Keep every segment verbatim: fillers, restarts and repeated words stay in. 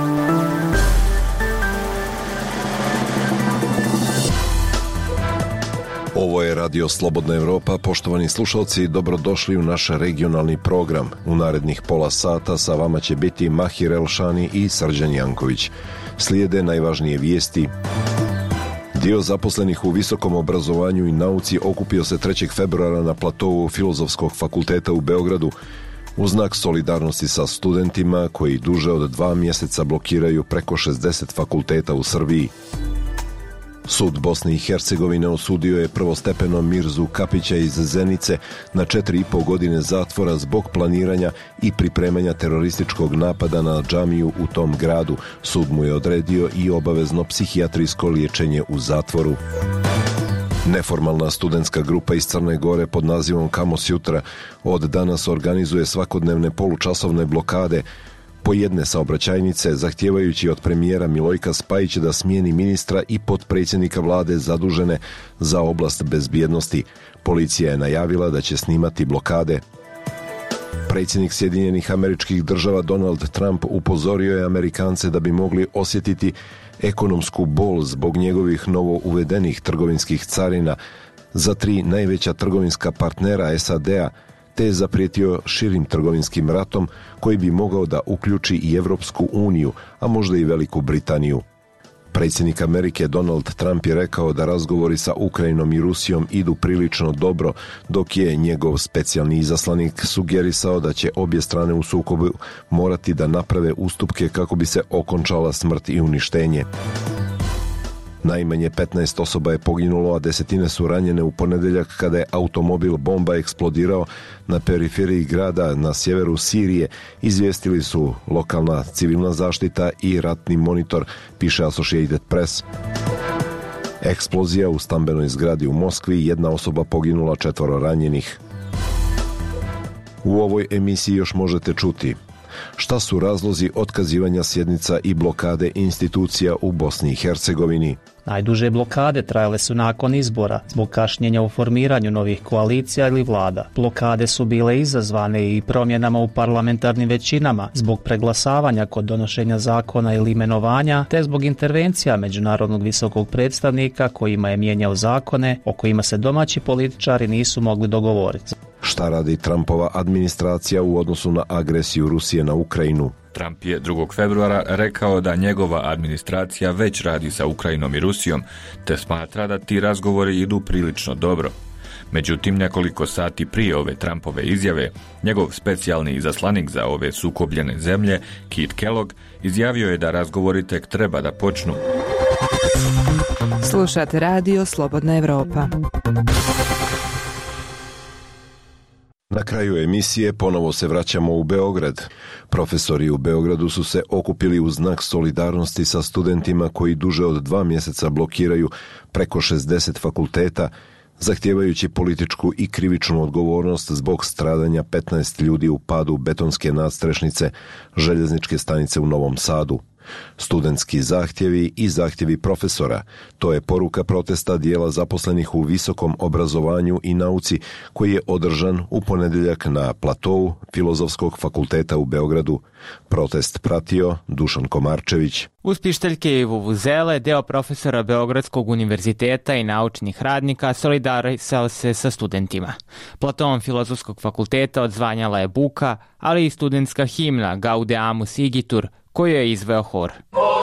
Ovo je Radio Slobodna Evropa. Poštovani slušalci, dobrodošli u naš regionalni program. U narednih pola sata sa vama će biti Mahir Elšani i Srđan Janković. Slijede najvažnije vijesti. Dio zaposlenih u visokom obrazovanju i nauci okupio se trećeg februara na platovu Filozofskog fakulteta u Beogradu u znak solidarnosti sa studentima koji duže od dva mjeseca blokiraju preko šezdeset fakulteta u Srbiji. Sud Bosne i Hercegovine osudio je prvostepeno Mirzu Kapića iz Zenice na četiri i pol godine zatvora zbog planiranja i pripremanja terorističkog napada na džamiju u tom gradu. Sud mu je odredio i obavezno psihijatrijsko liječenje u zatvoru. Neformalna studentska grupa iz Crne Gore pod nazivom Kamo Sjutra od danas organizuje svakodnevne polučasovne blokade po jedne saobraćajnice, zahtijevajući od premijera Milojka Spajića da smijeni ministra i potpredsjednika vlade zadužene za oblast bezbjednosti. Policija je najavila da će snimati blokade. Predsjednik Sjedinjenih Američkih Država Donald Trump upozorio je Amerikance da bi mogli osjetiti ekonomsku bol zbog njegovih novo uvedenih trgovinskih carina za tri najveća trgovinska partnera S A D-a, te je zaprijetio širim trgovinskim ratom koji bi mogao da uključi i Evropsku uniju, a možda i Veliku Britaniju. Predsjednik Amerike Donald Trump je rekao da razgovori sa Ukrajinom i Rusijom idu prilično dobro, dok je njegov specijalni izaslanik sugerisao da će obje strane u sukobu morati da naprave ustupke kako bi se okončala smrt i uništenje. Najmanje petnaest osoba je poginulo, a desetine su ranjene u ponedjeljak kada je automobil bomba eksplodirao na periferiji grada na sjeveru Sirije, izvijestili su lokalna civilna zaštita i ratni monitor, piše Associated Press. Eksplozija u stambenoj zgradi u Moskvi, jedna osoba poginula, četvoro ranjenih. U ovoj emisiji još možete čuti: šta su razlozi otkazivanja sjednica i blokade institucija u Bosni i Hercegovini? Najduže blokade trajale su nakon izbora, zbog kašnjenja u formiranju novih koalicija ili vlada. Blokade su bile izazvane i promjenama u parlamentarnim većinama, zbog preglasavanja kod donošenja zakona ili imenovanja, te zbog intervencija međunarodnog visokog predstavnika kojima je mijenjao zakone o kojima se domaći političari nisu mogli dogovoriti. Šta radi Trumpova administracija u odnosu na agresiju Rusije na Ukrajinu? Trump je drugog februara rekao da njegova administracija već radi sa Ukrajinom i Rusijom, te smatra da ti razgovori idu prilično dobro. Međutim, nekoliko sati prije ove Trumpove izjave, njegov specijalni izaslanik za ove sukobljene zemlje, Kit Kellogg, izjavio je da razgovori tek treba da počnu. Slušate Radio Slobodna Evropa. Na kraju emisije ponovo se vraćamo u Beograd. Profesori u Beogradu su se okupili u znak solidarnosti sa studentima koji duže od dva mjeseca blokiraju preko šezdeset fakulteta, zahtijevajući političku i krivičnu odgovornost zbog stradanja petnaest ljudi u padu betonske nadstrešnice željezničke stanice u Novom Sadu. Studentski zahtjevi i zahtjevi profesora, to je poruka protesta dijela zaposlenih u visokom obrazovanju i nauci koji je održan u ponedjeljak na platovu Filozofskog fakulteta u Beogradu. Protest pratio Dušan Komarčević. Uz pištaljke i vuvuzele, deo profesora Beogradskog univerziteta i naučnih radnika solidarisao se sa studentima. Platovom Filozofskog fakulteta odzvanjala je buka, ali i studentska himna Gaudeamus Igitur, koju je izveo hor.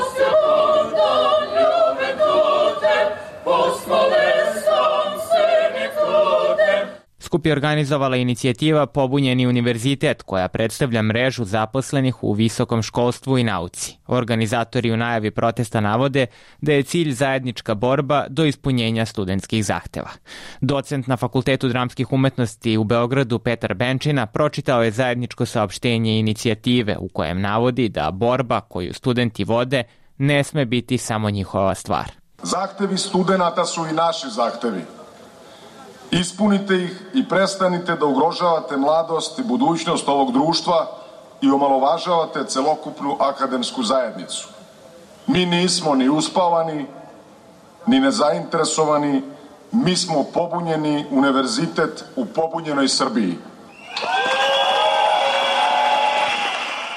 Skup je organizovala inicijativa Pobunjeni univerzitet, koja predstavlja mrežu zaposlenih u visokom školstvu i nauci. Organizatori u najavi protesta navode da je cilj zajednička borba do ispunjenja studentskih zahteva. Docent na Fakultetu dramskih umetnosti u Beogradu Petar Benčina pročitao je zajedničko saopštenje inicijative u kojem navodi da borba koju studenti vode ne sme biti samo njihova stvar. Zahtevi studenata su i naši zahtevi. Ispunite ih i prestanite da ugrožavate mladost i budućnost ovog društva i omalovažavate celokupnu akademsku zajednicu. Mi nismo ni uspavani, ni nezainteresovani, mi smo pobunjeni univerzitet u pobunjenoj Srbiji.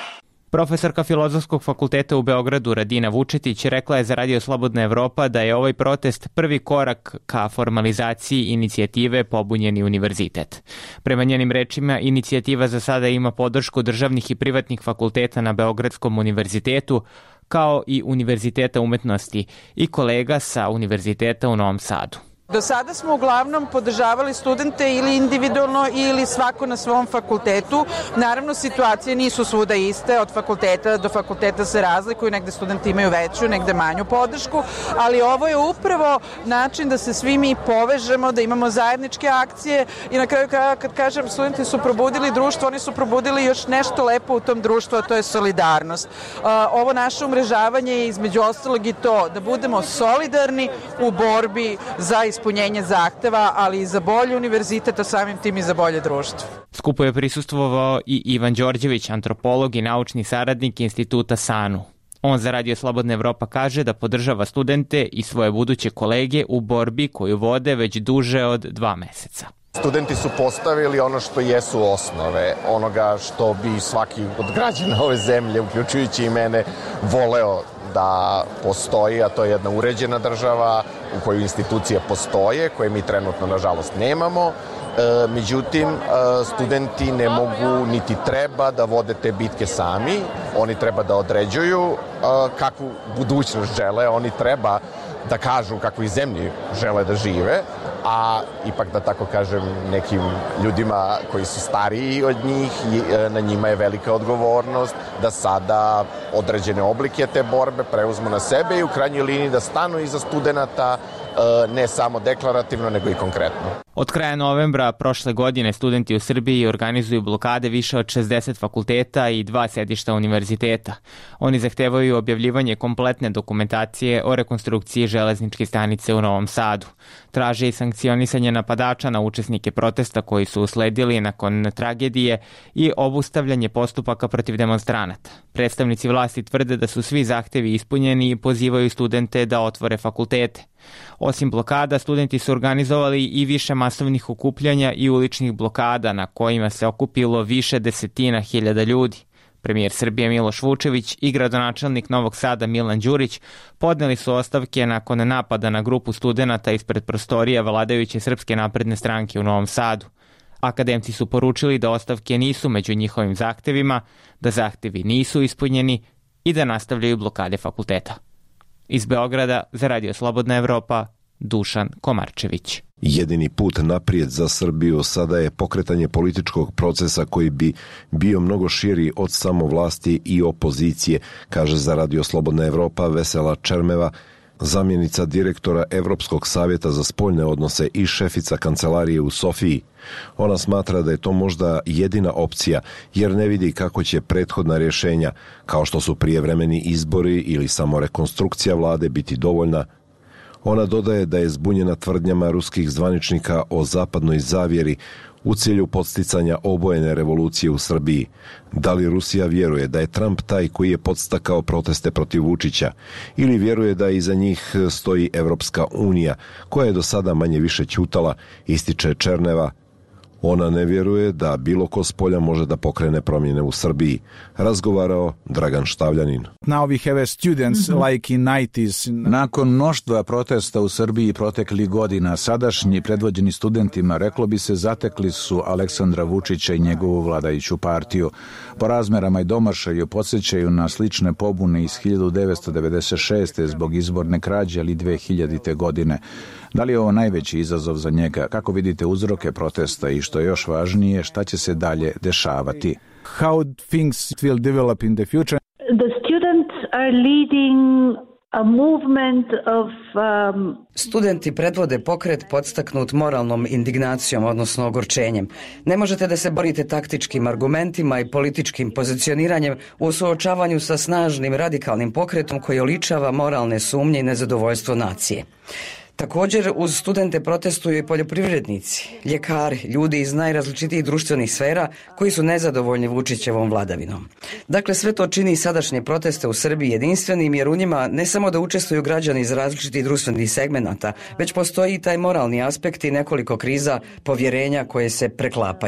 Profesorka Filozofskog fakulteta u Beogradu Radina Vučetić rekla je za Radio Slobodna Evropa da je ovaj protest prvi korak ka formalizaciji inicijative Pobunjeni univerzitet. Prema njenim rečima, inicijativa za sada ima podršku državnih i privatnih fakulteta na Beogradskom univerzitetu, kao i Univerziteta umetnosti i kolega sa Univerziteta u Novom Sadu. Do sada smo uglavnom podržavali studente ili individualno ili svako na svom fakultetu. Naravno, situacije nisu svuda iste, od fakulteta do fakulteta se razlikuju, negde studenti imaju veću, negde manju podršku, ali ovo je upravo način da se svi mi povežemo, da imamo zajedničke akcije i na kraju kraja, kad kažem studenti su probudili društvo, oni su probudili još nešto lepo u tom društvu, a to je solidarnost. Ovo naše umrežavanje je između ostalog i to, da budemo solidarni u borbi za ispunjenje ispunjenje zahteva, ali i za bolji univerzitet, a samim tim i za bolje društvo. Skupu je prisustvovao i Ivan Đorđević, antropolog i naučni saradnik Instituta SANU. On za Radio Slobodna Evropa kaže da podržava studente i svoje buduće kolege u borbi koju vode već duže od dva meseca. Studenti su postavili ono što jesu osnove, onoga što bi svaki od građana ove zemlje, uključujući i mene, voleo da postoji, a to je jedna uređena država u kojoj institucije postoje, koje mi trenutno, nažalost, nemamo. E, međutim, e, studenti ne mogu niti treba da vode te bitke sami. Oni treba da određuju e, kakvu budućnost žele, oni treba da kažu kakvoj zemlji žele da žive, a ipak, da tako kažem, nekim ljudima koji su stariji od njih, na njima je velika odgovornost da sada određene oblike te borbe preuzmu na sebe i u krajnjoj liniji da stanu iza studenata, ne samo deklarativno, nego i konkretno. Od kraja novembra prošle godine studenti u Srbiji organizuju blokade više od šezdeset fakulteta i dva sedišta univerziteta. Oni zahtevaju objavljivanje kompletne dokumentacije o rekonstrukciji železničke stanice u Novom Sadu. Traže i sankcionisanje napadača na učesnike protesta koji su usledili nakon tragedije i obustavljanje postupaka protiv demonstranata. Predstavnici vlasti tvrde da su svi zahtevi ispunjeni i pozivaju studente da otvore fakultete. Osim blokada, studenti su organizovali i više masovnih okupljanja i uličnih blokada na kojima se okupilo više desetina hiljada ljudi. Premijer Srbije Miloš Vučević i gradonačelnik Novog Sada Milan Đurić podneli su ostavke nakon napada na grupu studenata ispred prostorija vladajuće Srpske napredne stranke u Novom Sadu. Akademci su poručili da ostavke nisu među njihovim zahtevima, da zahtevi nisu ispunjeni i da nastavljaju blokade fakulteta. Iz Beograda za Radio Slobodna Evropa, Dušan Komarčević. Jedini put naprijed za Srbiju sada je pokretanje političkog procesa koji bi bio mnogo širi od samovlasti i opozicije, kaže za Radio Slobodna Evropa Vesela Čermeva, zamjenica direktora Evropskog savjeta za spoljne odnose i šefica kancelarije u Sofiji. Ona smatra da je to možda jedina opcija, jer ne vidi kako će prethodna rješenja, kao što su prijevremeni izbori ili samo rekonstrukcija vlade, biti dovoljna. Ona dodaje da je zbunjena tvrdnjama ruskih zvaničnika o zapadnoj zavjeri u cilju podsticanja obojene revolucije u Srbiji. Da li Rusija vjeruje da je Trump taj koji je podstakao proteste protiv Vučića ili vjeruje da iza njih stoji Evropska unija, koja je do sada manje više ćutala, ističe Černeva. Ona ne vjeruje da bilo ko s polja može da pokrene promjene u Srbiji. Razgovarao Dragan Štavljanin. Now we have students mm-hmm. like in nineties. Nakon mnoštva protesta u Srbiji proteklih godina, sadašnji predvođeni studentima, reklo bi se, zatekli su Aleksandra Vučića i njegovu vladajuću partiju. Po razmerama i domašaju podsjećaju na slične pobune iz hiljadu devetsto devedeset šeste. zbog izborne krađe, ali dve hiljadite. godine. Da li je ovo najveći izazov za njega? Kako vidite uzroke protesta i što je još važnije, šta će se dalje dešavati? How things will develop in the future? The students are leading a movement of um... Studenti predvode pokret podstaknut moralnom indignacijom, odnosno ogorčenjem. Ne možete da se borite taktičkim argumentima i političkim pozicioniranjem u suočavanju sa snažnim radikalnim pokretom koji oličava moralne sumnje i nezadovoljstvo nacije. Također, uz studente protestuju i poljoprivrednici, ljekari, ljudi iz najrazličitijih društvenih sfera koji su nezadovoljni Vučićevom vladavinom. Dakle, sve to čini sadašnje proteste u Srbiji jedinstvenim, jer u njima ne samo da učestvuju građani iz različitih društvenih segmenata, već postoji i taj moralni aspekt i nekoliko kriza povjerenja koje se preklapaju.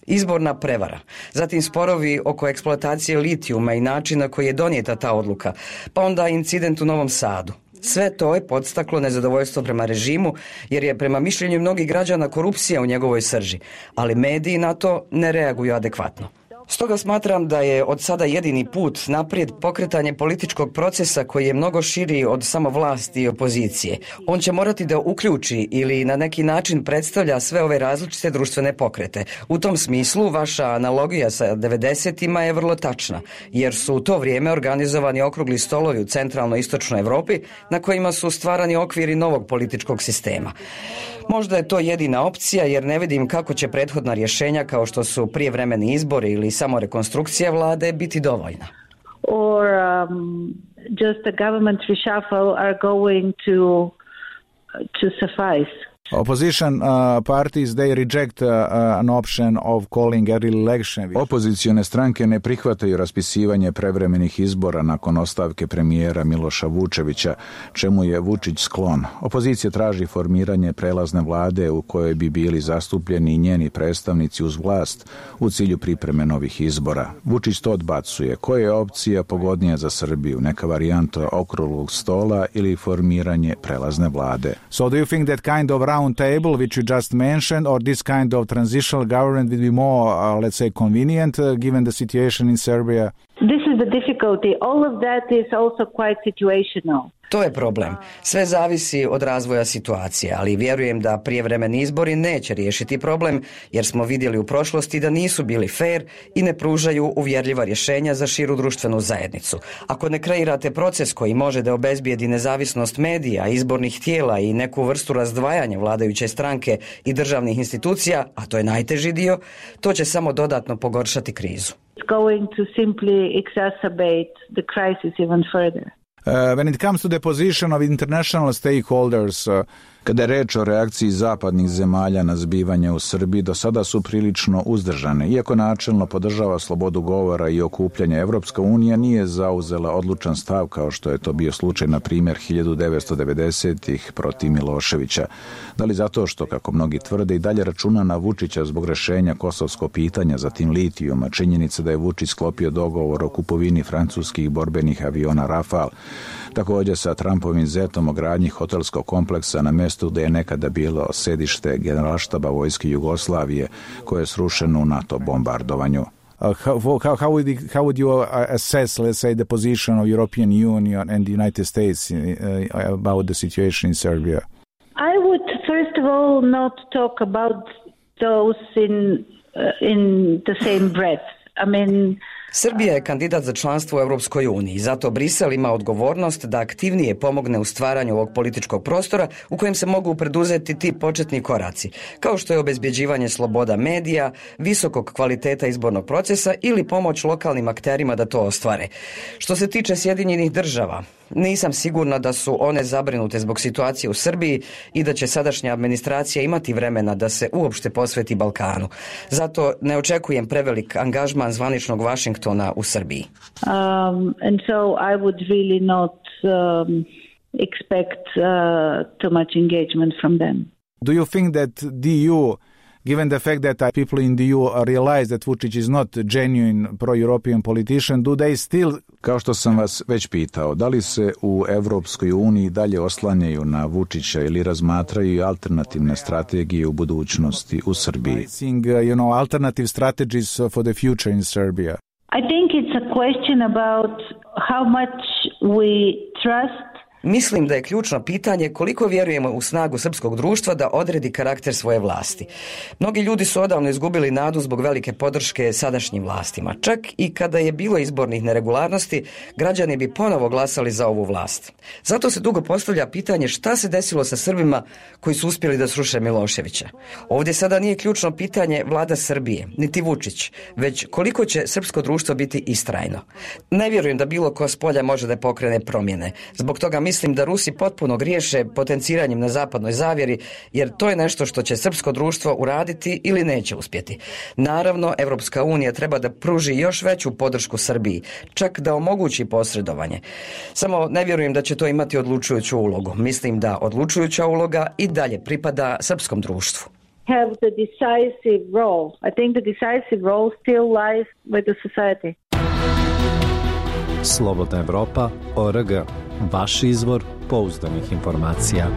izborna prevara, zatim sporovi oko eksploatacije litijuma i načina koji je donijeta ta odluka, pa onda incident u Novom Sadu. Sve to je podstaklo nezadovoljstvo prema režimu, jer je prema mišljenju mnogih građana korupcija u njegovoj srži, ali mediji na to ne reaguju adekvatno. Stoga smatram da je od sada jedini put naprijed pokretanje političkog procesa koji je mnogo širi od samo vlasti i opozicije. On će morati da uključi ili na neki način predstavlja sve ove različite društvene pokrete. U tom smislu vaša analogija sa devedesetima je vrlo tačna, jer su u to vrijeme organizovani okrugli stolovi u centralno-istočnoj Europi na kojima su stvarani okviri novog političkog sistema. Možda je to jedina opcija, jer ne vidim kako će prethodna rješenja kao što su prijevremeni izbori ili samo rekonstrukcija vlade biti dovoljna. Or um, just a government reshuffle are going to to suffice. Opposition uh, parties, they reject uh, an option of calling early election. Opozicione stranke ne prihvataju raspisivanje prevremenih izbora nakon ostavke premijera Miloša Vučevića, čemu je Vučić sklon. Opozicija traži formiranje prelazne vlade u kojoj bi bili zastupljeni i njeni predstavnici uz vlast u cilju pripreme novih izbora. Vučić to odbacuje. Koja je opcija pogodnija za Srbiju? Neka varijanta okruglog stola ili formiranje prelazne vlade? So do you think that kind of round table which you just mentioned, or this kind of transitional government will be more, uh, let's say, convenient uh, given the situation in Serbia? This is the difficulty. All of that is also quite situational. To je problem. Sve zavisi od razvoja situacije, ali vjerujem da prijevremeni izbori neće riješiti problem, jer smo vidjeli u prošlosti da nisu bili fair i ne pružaju uvjerljiva rješenja za širu društvenu zajednicu. Ako ne kreirate proces koji može da obezbijedi nezavisnost medija, izbornih tijela i neku vrstu razdvajanja vladajuće stranke i državnih institucija, a to je najteži dio, to će samo dodatno pogoršati krizu. It's going to simply exacerbate the crisis even further. Uh, when it comes to the position of international stakeholders, uh, Kada je reč o reakciji zapadnih zemalja na zbivanje u Srbiji, do sada su prilično uzdržane. Iako načelno podržava slobodu govora i okupljanja, Evropska unija nije zauzela odlučan stav kao što je to bio slučaj, na primjer, hiljadu devetsto devedesetih protiv Miloševića. Da li zato što, kako mnogi tvrde, i dalje računa na Vučića zbog rešenja kosovskog pitanja, zatim litijuma, činjenica da je Vučić sklopio dogovor o kupovini francuskih borbenih aviona Rafale, također sa Trumpovim zetom o gradnji hotelskog kompleksa na mestu gde je nekada bilo sedište generalštaba vojske Jugoslavije, koje je srušeno u NATO bombardovanju. Uh, how, how, how, would you, how would you uh, assess, let's say, the position of European Union and the United States uh, about the situation in Serbia? I would first of all not talk about those in uh, in the same breath. I mean, Srbija je kandidat za članstvo u Europskoj uniji, zato Brisel ima odgovornost da aktivnije pomogne u stvaranju ovog političkog prostora u kojem se mogu preduzeti ti početni koraci, kao što je obezbjeđivanje sloboda medija, visokog kvaliteta izbornog procesa ili pomoć lokalnim akterima da to ostvare. Što se tiče Sjedinjenih država, nisam sigurna da su one zabrinute zbog situacije u Srbiji i da će sadašnja administracija imati vremena da se uopšte posveti Balkanu. Zato ne očekujem prevelik angažman zvaničnog Vašingtona u Srbiji. Um, and so I would really not um, expect uh, too much engagement from them. Do you think that the E U, given the fact that people in the E U realize that Vučić is not a genuine pro-European politician, do they still... Kao što sam vas već pitao, da li se u Evropskoj uniji dalje oslanjaju na Vučića ili razmatraju alternativne strategije u budućnosti u Srbiji? Seeing, uh, you know, alternative strategies for the future in Serbia. I think it's a question about how much we trust. Mislim da je ključno pitanje koliko vjerujemo u snagu srpskog društva da odredi karakter svoje vlasti. Mnogi ljudi su odavno izgubili nadu zbog velike podrške sadašnjim vlastima. Čak i kada je bilo izbornih neregularnosti, građani bi ponovo glasali za ovu vlast. Zato se dugo postavlja pitanje šta se desilo sa Srbima koji su uspjeli da sruše Miloševića. Ovdje sada nije ključno pitanje vlada Srbije, niti Vučić, već koliko će srpsko društvo biti istrajno. Ne vjerujem da bilo ko s polja može da pokrene promjene. Zbog toga mislim Mislim da Rusi potpuno griješe potenciranjem na zapadnoj zavjeri, jer to je nešto što će srpsko društvo uraditi ili neće uspjeti. Naravno, Evropska unija treba da pruži još veću podršku Srbiji, čak da omogući posredovanje. Samo ne vjerujem da će to imati odlučujuću ulogu. Mislim da odlučujuća uloga i dalje pripada srpskom društvu. have the decisive role. I think the decisive role still lies with the society. Slobodna Evropa, O R G, vaš izvor pouzdanih informacija.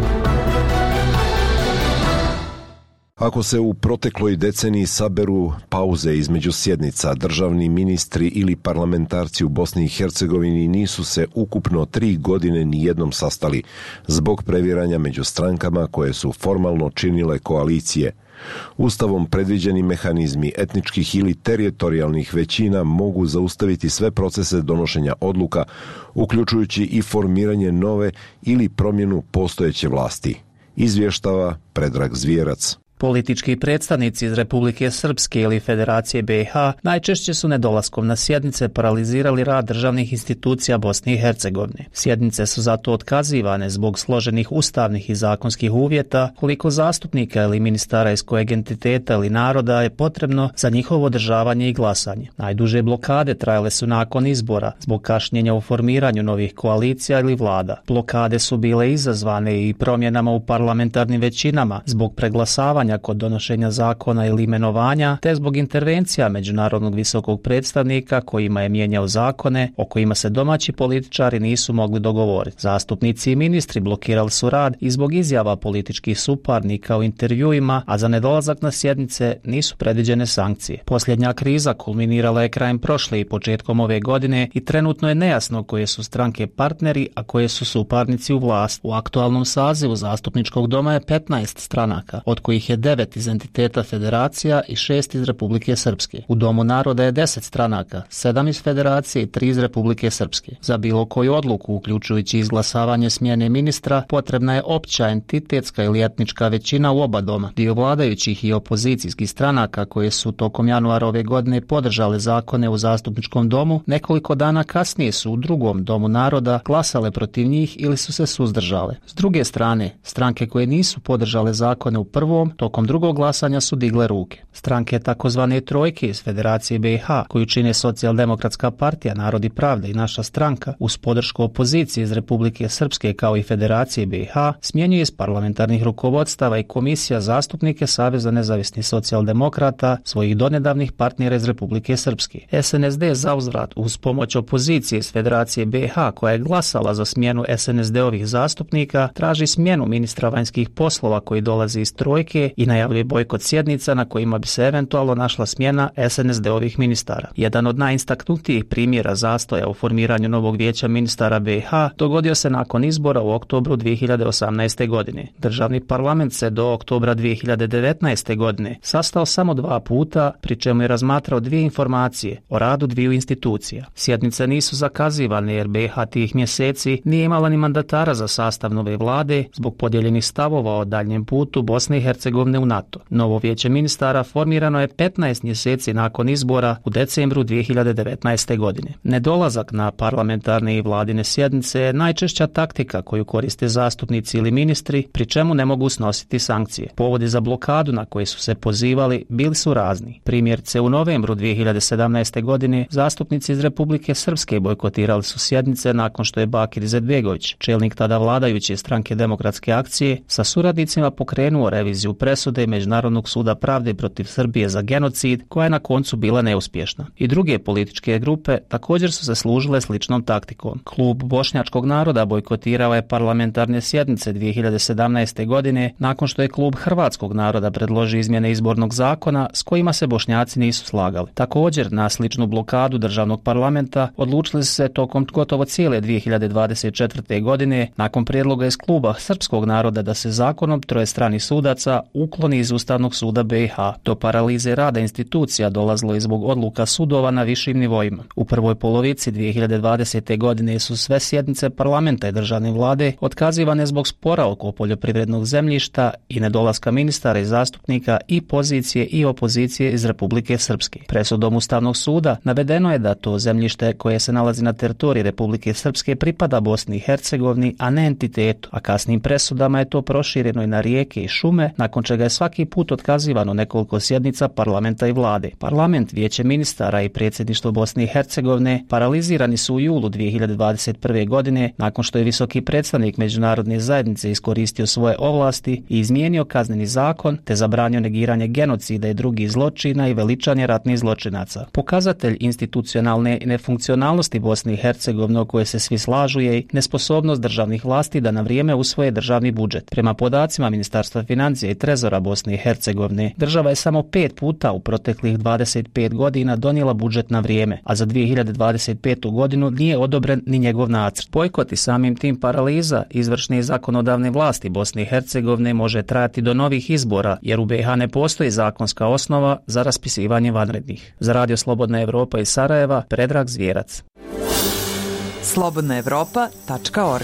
Ako se u protekloj deceniji saberu pauze između sjednica, državni ministri ili parlamentarci u Bosni i Hercegovini nisu se ukupno tri godine nijednom sastali zbog previranja među strankama koje su formalno činile koalicije. Ustavom predviđeni mehanizmi etničkih ili teritorijalnih većina mogu zaustaviti sve procese donošenja odluka, uključujući i formiranje nove ili promjenu postojeće vlasti. Izvještava Predrag Zvijerac. Politički predstavnici iz Republike Srpske ili Federacije B i H najčešće su nedolaskom na sjednice paralizirali rad državnih institucija Bosne i Hercegovine. Sjednice su zato otkazivane zbog složenih ustavnih i zakonskih uvjeta, koliko zastupnika ili ministara iz kojeg entiteta ili naroda je potrebno za njihovo održavanje i glasanje. Najduže blokade trajale su nakon izbora zbog kašnjenja u formiranju novih koalicija ili vlada. Blokade su bile izazvane i promjenama u parlamentarnim većinama zbog preglasavanja kod donošenja zakona ili imenovanja, te zbog intervencija međunarodnog visokog predstavnika kojima je mijenjao zakone o kojima se domaći političari nisu mogli dogovoriti. Zastupnici i ministri blokirali su rad i zbog izjava političkih suparnika u intervjuima, a za nedolazak na sjednice nisu predviđene sankcije. Posljednja kriza kulminirala je krajem prošle i početkom ove godine i trenutno je nejasno koje su stranke partneri, a koje su suparnici u vlast. U aktualnom sazivu zastupničkog doma je petnaest stranaka, od kojih je devet iz entiteta federacija i šest iz Republike Srpske. U Domu naroda je deset stranaka, sedam iz federacije i tri iz Republike Srpske. Za bilo koju odluku, uključujući izglasavanje smjene ministra, potrebna je opća entitetska ili etnička većina u oba doma. Dio vladajućih i opozicijskih stranaka koje su tokom januara ove godine podržale zakone u zastupničkom domu, nekoliko dana kasnije su u drugom Domu naroda glasale protiv njih ili su se suzdržale. S druge strane, stranke koje nisu podržale zakone u prvom, tokom drugog glasanja su digle ruke. Stranke takozvane trojke iz Federacije B i H, koju čine Socijaldemokratska partija, Narod i pravda i Naša stranka, uz podršku opozicije iz Republike Srpske kao i Federacije B i H, smjenjuje iz parlamentarnih rukovodstava i komisija zastupnike Saveza nezavisnih socijaldemokrata, svojih donedavnih partnera iz Republike Srpske. S N S D zauzvrat uz pomoć opozicije iz Federacije B i H, koja je glasala za smjenu S N S D-ovih zastupnika, traži smjenu ministra vanjskih poslova koji dolazi iz trojke i najavljuje bojkot sjednica na kojima bi se eventualno našla smjena S N S D-ovih ministara. Jedan od najistaknutijih primjera zastoja u formiranju novog vijeća ministara B i H dogodio se nakon izbora u oktobru dvije hiljade osamnaeste. godine. Državni parlament se do oktobra dvije hiljade devetnaeste. godine sastao samo dva puta, pri čemu je razmatrao dvije informacije o radu dviju institucija. Sjednice nisu zakazivane jer B i H tih mjeseci nije imala ni mandatara za sastav nove vlade zbog podijeljenih stavova o daljnjem putu Bosne i Hercegovine u NATO. Novo vijeće ministara formirano je petnaest mjeseci nakon izbora u decembru dvije hiljade devetnaeste. godine. Nedolazak na parlamentarne i vladine sjednice je najčešća taktika koju koriste zastupnici ili ministri, pri čemu ne mogu snositi sankcije. Povodi za blokadu na koje su se pozivali bili su razni. Primjerice, u novembru dvije hiljade sedamnaeste. godine zastupnici iz Republike Srpske bojkotirali su sjednice nakon što je Bakir Izetbegović, čelnik tada vladajuće stranke Demokratske akcije, sa suradnicima pokrenuo reviziju presude Međunarodnog suda pravde protiv Srbije za genocid, koja je na koncu bila neuspješna. I druge političke grupe također su se služile sličnom taktikom. Klub Bošnjačkog naroda bojkotirao je parlamentarne sjednice dvije hiljade sedamnaeste. godine nakon što je Klub Hrvatskog naroda predložio izmjene izbornog zakona s kojima se Bošnjaci nisu slagali. Također, na sličnu blokadu državnog parlamenta odlučili su se tokom gotovo cijele dvije hiljade dvadeset četvrte. godine nakon prijedloga iz Kluba Srpskog naroda da se zakonom troje stranih sudaca ukloni iz Ustavnog suda B i H. Do paralize rada institucija dolazilo je zbog odluka sudova na višim nivoima. U prvoj polovici dvije hiljade dvadesete. godine su sve sjednice parlamenta i državne vlade otkazivane zbog spora oko poljoprivrednog zemljišta i nedolaska ministara i zastupnika i pozicije i opozicije iz Republike Srpske. Presudom Ustavnog suda navedeno je da to zemljište koje se nalazi na teritoriji Republike Srpske pripada Bosni i Hercegovini, a ne entitetu, a kasnim presudama je to prošireno i na rijeke i šume, nakon čega je svaki put otkazivano nekoliko sjednica parlamenta i vlade. Parlament, vijeće ministara i predsjedništvo Bosne i Hercegovine paralizirani su u julu dvije hiljade dvadeset prve. godine nakon što je visoki predstavnik međunarodne zajednice iskoristio svoje ovlasti i izmijenio kazneni zakon te zabranio negiranje genocida i drugih zločina i veličanje ratnih zločinaca. Pokazatelj institucionalne nefunkcionalnosti Bosne i Hercegovine o kojoj se svi slažu je i nesposobnost državnih vlasti da na vrijeme usvoje državni budžet. Prema podacima Ministarstva financija i trezora Bosne i Hercegovine, država je samo pet puta u proteklih dvadeset pet godina donijela budžet na vrijeme, a za dvije hiljade dvadeset petu. godinu nije odobren ni njegov nacrt. Bojkot i samim tim paraliza izvršne i zakonodavne vlasti Bosne i Hercegovine može trajati do novih izbora, jer u B iH ne postoji zakonska osnova za raspisivanje vanrednih. Za Radio Slobodna Evropa iz Sarajeva, Predrag Zvjerac. slobodna evropa tačka org.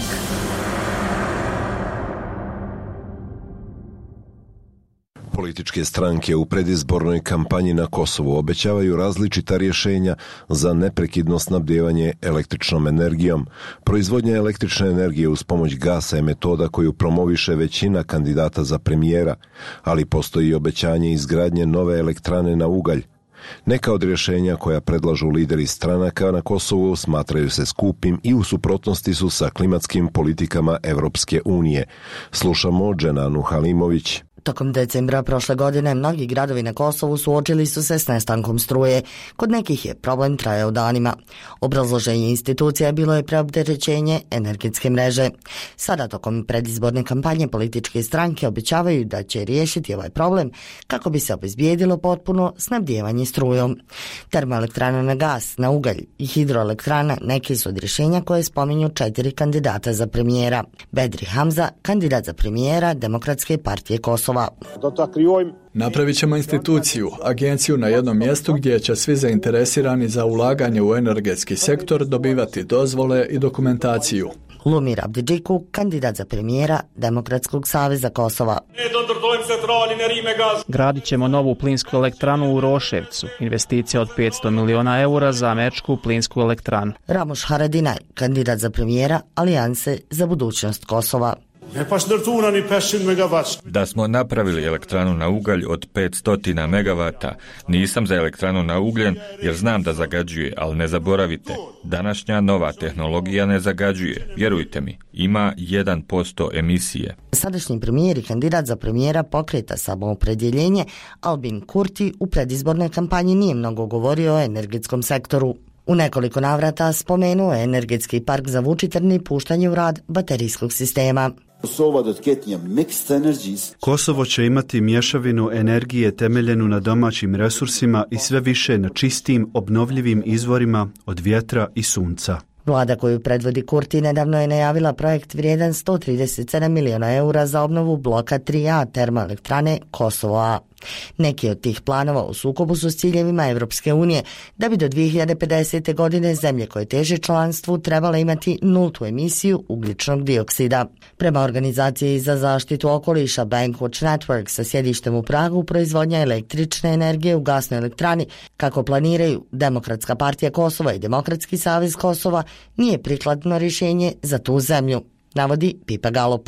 Političke stranke u predizbornoj kampanji na Kosovu obećavaju različita rješenja za neprekidno snabdijevanje električnom energijom. Proizvodnja električne energije uz pomoć gasa je metoda koju promoviše većina kandidata za premijera, ali postoji i obećanje izgradnje nove elektrane na ugalj. Neka od rješenja koja predlažu lideri stranaka na Kosovu smatraju se skupim i u suprotnosti su sa klimatskim politikama Evropske unije. Slušamo Dženanu Halimović. Tokom decembra prošle godine mnogi gradovi na Kosovu suočili su se s nestankom struje. Kod nekih je problem trajao danima. Obrazloženje institucija bilo je preopterećenje energetske mreže. Sada tokom predizborne kampanje političke stranke obećavaju da će riješiti ovaj problem kako bi se obezbijedilo potpuno snabdijevanje strujom. Termoelektrana na gas, na ugalj i hidroelektrana neki su od rješenja koje spominju četiri kandidata za premijera. Bedri Hamza, kandidat za premijera Demokratske partije Kosova. Napravit ćemo instituciju, agenciju na jednom mjestu gdje će svi zainteresirani za ulaganje u energetski sektor dobivati dozvole i dokumentaciju. Lumir Abdidžiku, kandidat za premijera Demokratskog saveza Kosova. Gradit ćemo novu plinsku elektranu u Roševcu. Investicija od petsto miliona eura za američku plinsku elektranu. Ramuš Haradinaj, kandidat za premijera Alijanse za budućnost Kosova. Da smo napravili elektranu na ugalj od petsto megavata, nisam za elektranu na ugljen jer znam da zagađuje, ali ne zaboravite, današnja nova tehnologija ne zagađuje, vjerujte mi, ima jedan posto emisije. Sadašnji premijer i kandidat za premijera Pokreta Samoopredjeljenje Albin Kurti u predizbornoj kampanji nije mnogo govorio o energetskom sektoru. U nekoliko navrata spomenuo je energetski park za Vučitrn i puštanje u rad baterijskog sistema. Kosovo će imati mješavinu energije temeljenu na domaćim resursima i sve više na čistim, obnovljivim izvorima od vjetra i sunca. Vlada koju predvodi Kurti nedavno je najavila projekt vrijedan sto trideset sedam miliona eura za obnovu bloka tri A termoelektrane Kosovo A. Neki od tih planova u sukobu su s ciljevima Evropske unije da bi do dvije hiljade pedesete. godine zemlje koje teže članstvu trebale imati nultu emisiju ugljičnog dioksida. Prema organizaciji za zaštitu okoliša Bankwatch Network sa sjedištem u Pragu, proizvodnja električne energije u gasnoj elektrani, kako planiraju Demokratska partija Kosova i Demokratski savez Kosova, nije prikladno rješenje za tu zemlju, navodi Pipa Galop.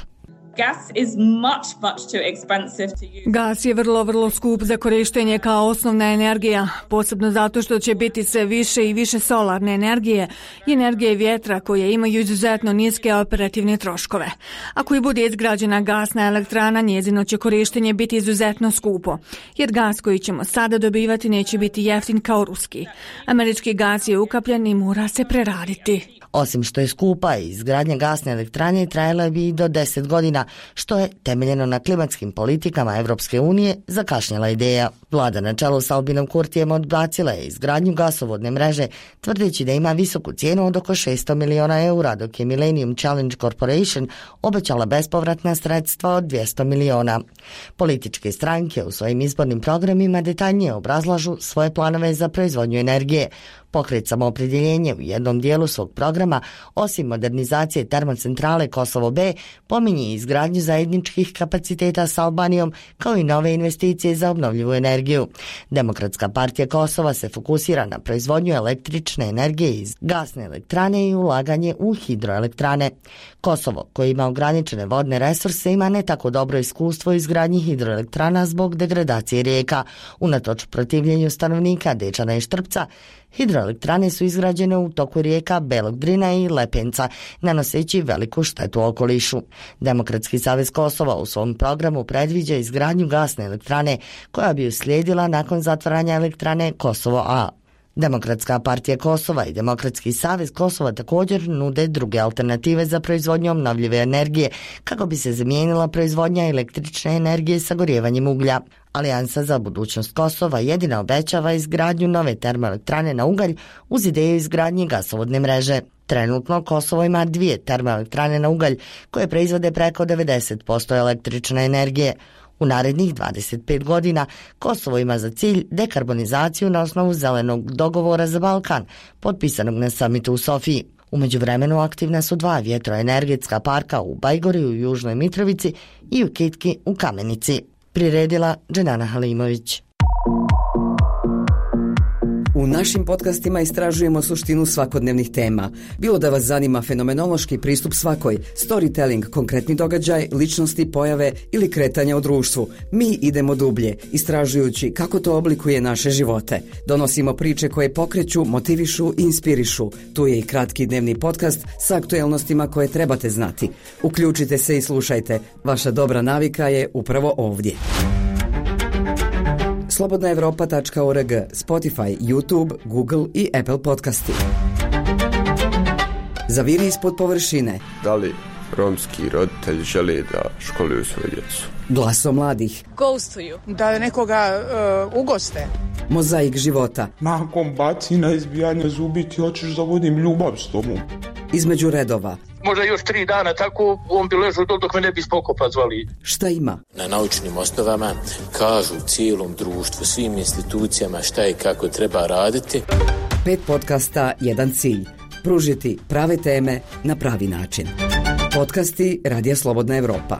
Gas je vrlo, vrlo skup za korištenje kao osnovna energija, posebno zato što će biti sve više i više solarne energije i energije vjetra koje imaju izuzetno niske operativne troškove. Ako i bude izgrađena gasna elektrana, njezino će korištenje biti izuzetno skupo, jer gas koji ćemo sada dobivati neće biti jeftin kao ruski. Američki gas je ukapljen i mora se preraditi. Osim što je skupa, izgradnja gasne elektrane trajala bi i do deset godina, što je temeljeno na klimatskim politikama Evropske unije zakašnjela ideja. Vlada na čelu s Albinom Kurtijem odbacila je izgradnju gasovodne mreže, tvrdeći da ima visoku cijenu od oko šesto miliona eura, dok je Millennium Challenge Corporation obećala bespovratna sredstva od dvjesto miliona. Političke stranke u svojim izbornim programima detaljnije obrazlažu svoje planove za proizvodnju energije. Pokret Samoopredjeljenje u jednom dijelu svog programa, osim modernizacije termocentrale Kosovo B, pominje izgradnju zajedničkih kapaciteta sa Albanijom, kao i nove investicije za obnovljivu energiju. Demokratska partija Kosova se fokusira na proizvodnju električne energije iz gasne elektrane i ulaganje u hidroelektrane. Kosovo, koji ima ograničene vodne resurse, ima ne tako dobro iskustvo u izgradnji hidroelektrana zbog degradacije rijeka. Unatoč protivljenju stanovnika Dečana i Štrpca, hidroelektrane su izgrađene u toku rijeka Belog Drina i Lepenca, nanoseći veliku štetu okolišu. Demokratski savez Kosova u svom programu predviđa izgradnju gasne elektrane koja bi uslijedila nakon zatvaranja elektrane Kosovo A. Demokratska partija Kosova i Demokratski savez Kosova također nude druge alternative za proizvodnju obnovljive energije kako bi se zamijenila proizvodnja električne energije sagorijevanjem uglja. Alijansa za budućnost Kosova jedina obećava izgradnju nove termoelektrane na ugalj uz ideju izgradnje gasovodne mreže. Trenutno Kosovo ima dvije termoelektrane na ugalj koje proizvode preko devedeset posto električne energije. U narednih dvadeset pet godina Kosovo ima za cilj dekarbonizaciju na osnovu zelenog dogovora za Balkan, potpisanog na samitu u Sofiji. U međuvremenu aktivna su dva vjetroenergetska parka u Bajgori u Južnoj Mitrovici i u Kitki u Kamenici. Priredila Dženana Halimović. U našim podcastima istražujemo suštinu svakodnevnih tema. Bilo da vas zanima fenomenološki pristup svakoj, storytelling, konkretni događaj, ličnosti, pojave ili kretanja u društvu. Mi idemo dublje, istražujući kako to oblikuje naše živote. Donosimo priče koje pokreću, motivišu i inspirišu. Tu je i kratki dnevni podcast sa aktuelnostima koje trebate znati. Uključite se i slušajte. Vaša dobra navika je upravo ovdje. slobodna evropa tačka org, Spotify, YouTube, Google i Apple podcasti. Zaviri ispod površine. Da li romski roditelji žele da školuju svoje djecu? Glaso mladih. Ghostuju. Da nekoga uh, ugoste. Mozaik života. Nakon bacina, izbijanja zubi ti hoćeš da vodim ljubav s tobom. Između redova. Možda još tri dana tako on bi ležao dok me ne bi spokopa zvali. Šta ima? Na naučnim osnovama kažu cijelom društvu, svim institucijama šta i kako treba raditi. Pet podcasta, jedan cilj. Pružiti prave teme na pravi način. Podcasti Radija Slobodna Evropa.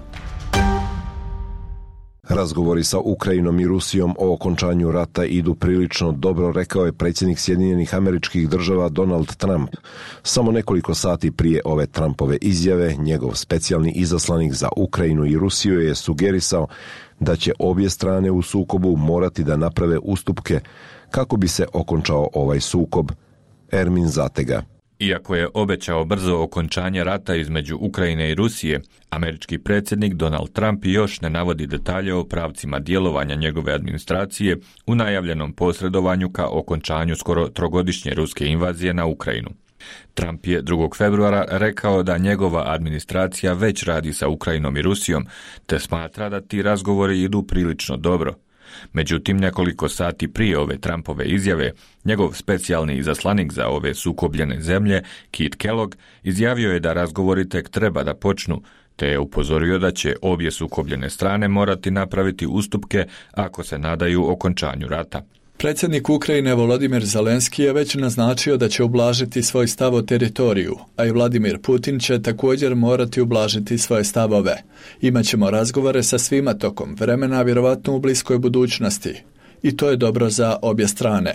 Razgovori sa Ukrajinom i Rusijom o okončanju rata idu prilično dobro, rekao je predsjednik Sjedinjenih Američkih Država Donald Trump. Samo nekoliko sati prije ove Trumpove izjave, njegov specijalni izaslanik za Ukrajinu i Rusiju je sugerisao da će obje strane u sukobu morati da naprave ustupke kako bi se okončao ovaj sukob. Ermin Zatega. Iako je obećao brzo okončanje rata između Ukrajine i Rusije, američki predsjednik Donald Trump još ne navodi detalje o pravcima djelovanja njegove administracije u najavljenom posredovanju ka okončanju skoro trogodišnje ruske invazije na Ukrajinu. Trump je drugog februara rekao da njegova administracija već radi sa Ukrajinom i Rusijom, te smatra da ti razgovori idu prilično dobro. Međutim, nekoliko sati prije ove Trumpove izjave, njegov specijalni izaslanik za ove sukobljene zemlje, Kit Kellogg, izjavio je da razgovori tek treba da počnu, te je upozorio da će obje sukobljene strane morati napraviti ustupke ako se nadaju okončanju rata. Predsjednik Ukrajine Volodimir Zelenski je već naznačio da će ublažiti svoj stav o teritoriju, a i Vladimir Putin će također morati ublažiti svoje stavove. Imaćemo razgovore sa svima tokom vremena, vjerovatno u bliskoj budućnosti. I to je dobro za obje strane.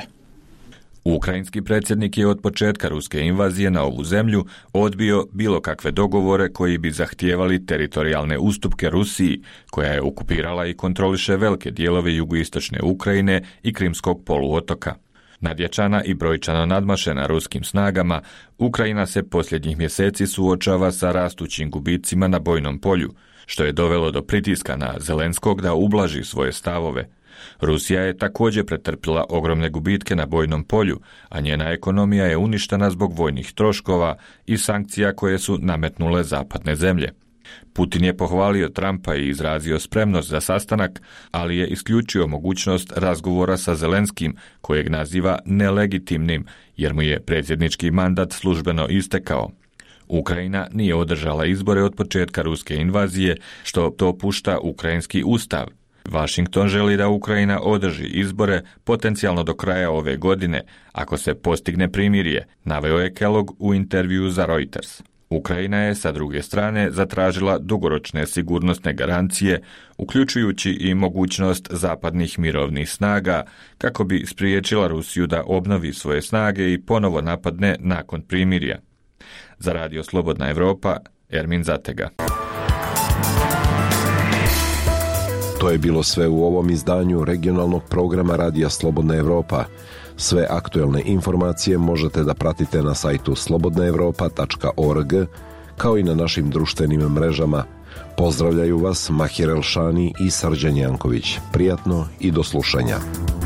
Ukrajinski predsjednik je od početka ruske invazije na ovu zemlju odbio bilo kakve dogovore koji bi zahtijevali teritorijalne ustupke Rusiji, koja je okupirala i kontroliše velike dijelove jugoistočne Ukrajine i Krimskog poluotoka. Nadjačana i brojčano nadmašena ruskim snagama, Ukrajina se posljednjih mjeseci suočava sa rastućim gubicima na bojnom polju, što je dovelo do pritiska na Zelenskog da ublaži svoje stavove. Rusija je također pretrpila ogromne gubitke na bojnom polju, a njena ekonomija je uništena zbog vojnih troškova i sankcija koje su nametnule zapadne zemlje. Putin je pohvalio Trumpa i izrazio spremnost za sastanak, ali je isključio mogućnost razgovora sa Zelenskim, kojeg naziva nelegitimnim, jer mu je predsjednički mandat službeno istekao. Ukrajina nije održala izbore od početka ruske invazije, što dopušta ukrajinski ustav. Washington želi da Ukrajina održi izbore potencijalno do kraja ove godine, ako se postigne primirje, naveo je Kellogg u intervju za Reuters. Ukrajina je, sa druge strane, zatražila dugoročne sigurnosne garancije, uključujući i mogućnost zapadnih mirovnih snaga, kako bi spriječila Rusiju da obnovi svoje snage i ponovo napadne nakon primirja. Za Radio Slobodna Evropa, Ermin Zatega. To je bilo sve u ovom izdanju regionalnog programa Radija Slobodna Evropa. Sve aktuelne informacije možete da pratite na sajtu slobodna evropa tačka org, kao i na našim društvenim mrežama. Pozdravljaju vas Mahir Elšani i Srđan Janković. Prijatno i do slušanja.